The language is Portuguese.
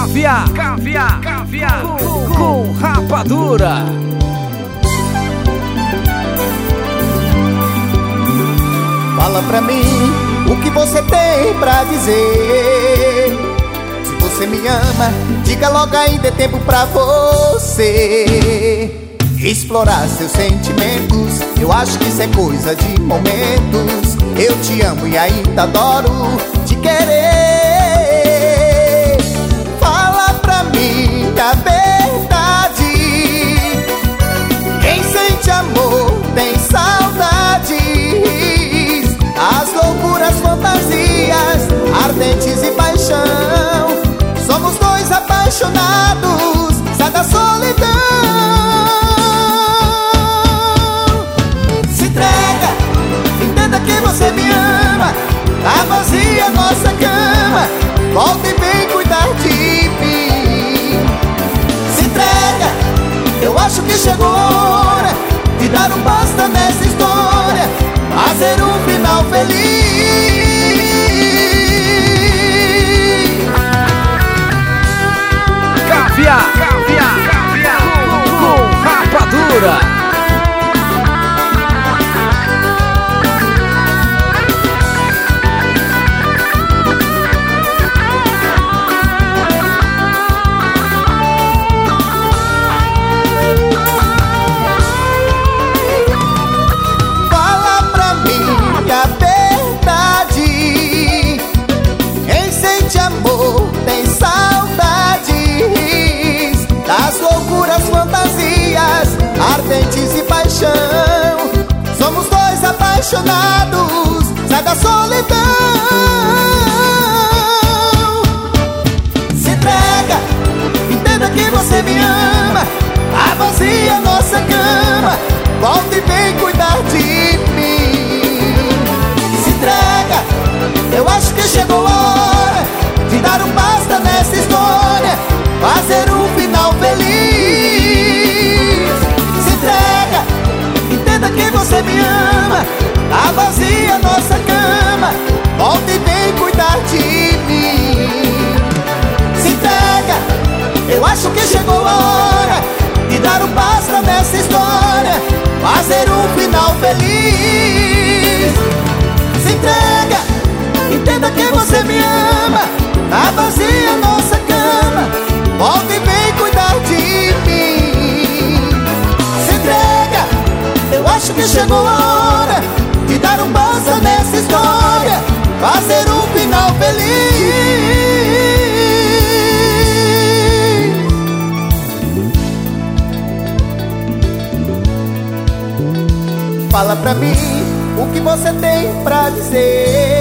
Caviar com rapadura. Fala pra mim o que você tem pra dizer. Se você me ama, diga logo, ainda é tempo pra você explorar seus sentimentos. Eu acho que isso é coisa de momentos. Eu te amo e ainda adoro te querer. Fala pra mim a verdade. Quem sente amor tem saudades. As loucuras, fantasias, ardentes e paixão. Somos dois apaixonados, sai da solidão. Se entrega, entenda que você me ama. Tá vazia nossa cama, volta e vem cuidar de mim. Se entrega, eu acho que chegou a hora de dar um basta nessa história, fazer um final feliz. Caviar com rapadura. Ardentes e paixão, somos dois apaixonados, sai da solidão. Se entrega, entenda que você me ama. Tá vazia nossa cama, volta e vem cuidar de mim. Se entrega, eu acho que chegou a hora de dar um basta nessa história, fazer um final feliz. Entenda que você me ama. Tá vazia nossa cama, volta e vem cuidar de mim. Se entrega, eu acho que chegou a hora de dar um basta nessa história, fazer um final feliz. Se entrega, entenda que você me ama. Tá vazia nossa cama, volta e vem cuidar de mim. Se entrega, eu acho que chegou a hora de dar um basta nessa história, fazer um final feliz. Fala pra mim o que você tem pra dizer.